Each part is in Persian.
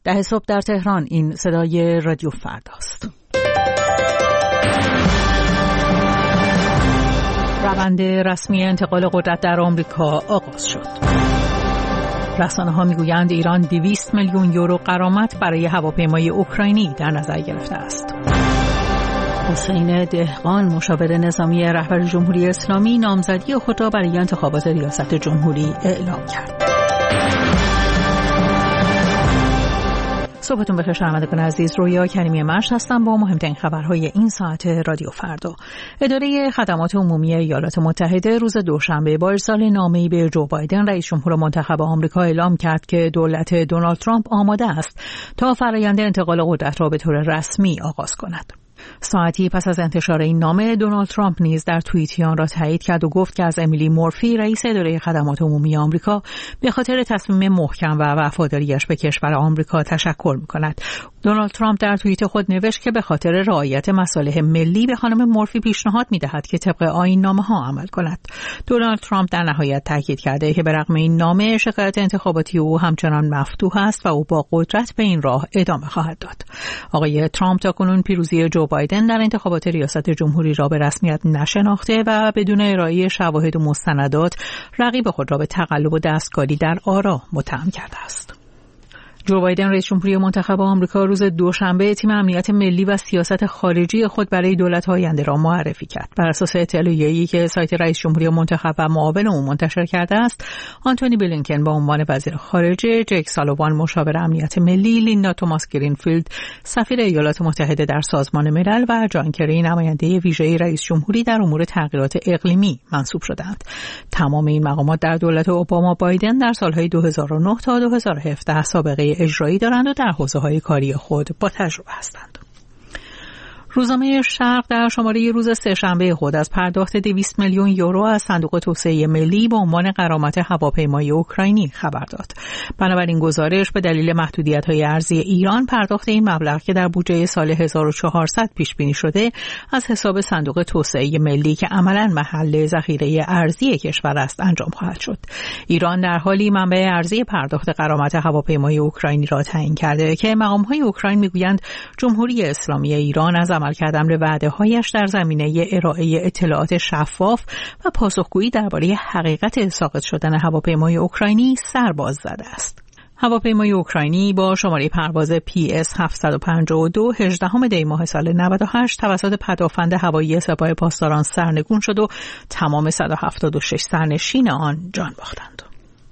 10 صبح در تهران. این صدای رادیو فرداست. روند رسمی انتقال قدرت در آمریکا آغاز شد. رسانه‌ها میگویند ایران 200 میلیون یورو غرامت برای هواپیمای اوکراینی در نظر گرفته است. حسین دهقان مشاور نظامی رهبر جمهوری اسلامی نامزدی خود را برای انتخابات ریاست جمهوری اعلام کرد. صبحتون بخیر شنوندگان عزیز، رویا کریمی مشت هستم با مهمترین خبرهای این ساعت رادیو فردا. اداره خدمات عمومی ایالات متحده روز دوشنبه با ارسال نامه‌ای به جو بایدن رئیس جمهور منتخب آمریکا اعلام کرد که دولت دونالد ترامپ آماده است تا فرآیند انتقال قدرت را به طور رسمی آغاز کند. ساعتی پس از انتشار این نامه، دونالد ترامپ نیز در توییتی آن را تایید کرد و گفت که از امیلی مورفی رئیس اداره خدمات عمومی آمریکا به خاطر تصمیم محکم و وفاداریش به کشور آمریکا تشکر می‌کند. دونالد ترامپ در توییت خود نوشت که به خاطر رعایت مصالح ملی به خانم مورفی پیشنهاد می‌دهد که طبق آیین نامه‌ها عمل کند. دونالد ترامپ در نهایت تاکید کرده که به رغم این نامه، شکایت انتخاباتی او همچنان مفتوح است و او با قدرت به این راه ادامه خواهد داد. آقای ترامپ تاکنون پیروزی جو بایدن در انتخابات ریاست جمهوری را به رسمیت نشناخته و بدون ارائه شواهد و مستندات رقیب خود را به تقلب و دستکاری در آرا متهم کرده است. جو بایدن رئیس جمهوری منتخب آمریکا روز دوشنبه تیم امنیت ملی و سیاست خارجی خود برای دولت آینده را معرفی کرد. بر اساس اطلاعیه‌ای که سایت رئیس جمهوری منتخب و معاون او منتشر کرده است، آنتونی بلینکن با عنوان وزیر خارجه، جک سالوان مشاور امنیت ملی، لیندا توماس گرینفیلد سفیر ایالات متحده در سازمان ملل و جان کری نماینده ویژه رئیس جمهوری در امور تغییرات اقلیمی منصوب شدند. تمام این مقامات در دولت اوباما بایدن در سالهای 2009 تا 2017 سابقه اجرایی دارند و در حوزه‌های کاری خود با تجربه هستند. روزنامه شرق در شماره روز سه‌شنبه خود از پرداخت 200 میلیون یورو از صندوق توسعه ملی به عنوان غرامت هواپیمای اوکراینی خبر داد. بنابراین گزارش به دلیل محدودیت‌های ارزی ایران، پرداخت این مبلغ که در بودجه سال 1400 پیش بینی شده، از حساب صندوق توسعه ملی که عملاً محل ذخیره ارزی کشور است انجام خواهد شد. ایران در حالی منبع ارزی پرداخت غرامت هواپیمای اوکراینی را تعیین کرده که مقام‌های اوکراین می‌گویند جمهوری اسلامی ایران از عملکرد امر وعده‌هایش در زمینه ارائه اطلاعات شفاف و پاسخگویی درباره حقیقت ساقط شدن هواپیمای اوکراینی سر باز زده است. هواپیمای اوکراینی با شماره پرواز PS752 18 دی ماه سال 98 توسط پدافند هوایی سپاه پاسداران سرنگون شد و تمام 176 سرنشین آن جان باختند.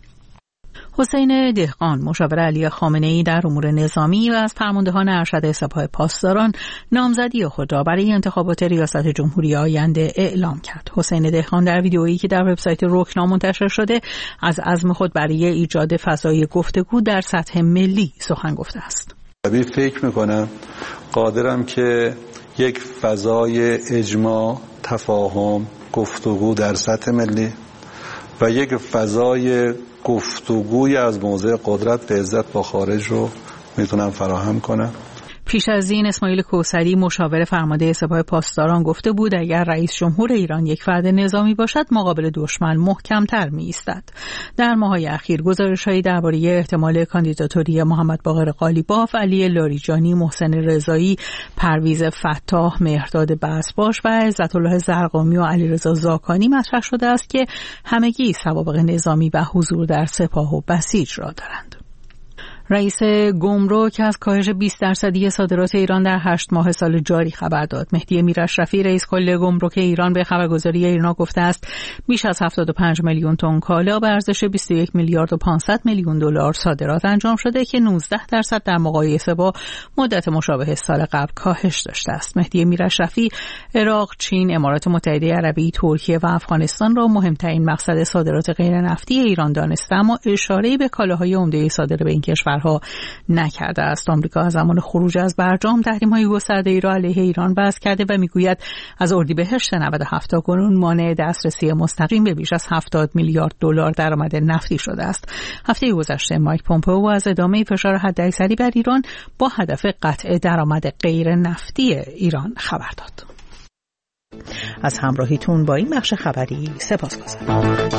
حسین دهقان مشاور علی خامنه‌ای در امور نظامی و از فرماندهان ارشد سپاه پاسداران نامزدی خود را برای انتخابات ریاست جمهوری آینده اعلام کرد. حسین دهقان در ویدئویی که در وبسایت رکنا منتشر شده از عزم خود برای ایجاد فضای گفتگو در سطح ملی سخن گفته است. فکر می‌کنم قادرم که یک فضای اجماع، تفاهم، گفتگو در سطح ملی و یک فضای گفتگوی از موضع قدرت به عزت با خارج رو میتونم فراهم کنم. پیش از این اسماعیل کوثری مشاور فرمانده سپاه پاسداران گفته بود اگر رئیس جمهور ایران یک فرد نظامی باشد مقابل دشمن محکم‌تر می‌ایستد. در ماه‌های اخیر گزارش‌هایی درباره احتمال کاندیداتوری محمد باقر قالیباف، علی لاریجانی، محسن رضایی، پرویز فتاح، مهرداد بسباش و عزت الله زرقامی و علیرضا زاکانی مطرح شده است که همگی سوابق نظامی و حضور در سپاه و بسیج را دارند. رئیس گمرک از کاهش 20% صادرات ایران در 8 ماه سال جاری خبر داد. مهدی امیراشرفی رئیس کل گمرک ایران به خبرگزاری ایرنا گفته است بیش از 75 میلیون تن کالا به ارزش 21 میلیارد و 500 میلیون دلار صادرات انجام شده که 19% در مقایسه با مدت مشابه سال قبل کاهش داشته است. مهدی امیراشرفی عراق، چین، امارات متحده عربی، ترکیه و افغانستان را مهمترین مقصد صادرات غیر نفتی ایران دانسته، اما اشاره‌ای به کالاهای عمده صادر به این کشور نکرده است. آمریکا از زمان خروج از برجام تحریم‌های گسترده‌ای را علیه ایران وضع کرده و میگوید از اردیبهشت 97 تا کنون مانع دسترسی مستقیم به بیش از 70 میلیارد دلار درآمد نفتی شده است. هفته گذشته مایک پومپئو از ادامه فشار حداکثری بر ایران با هدف قطع درآمد غیر نفتی ایران خبر داد. از همراهیتون با این بخش خبری سپاسگزارم.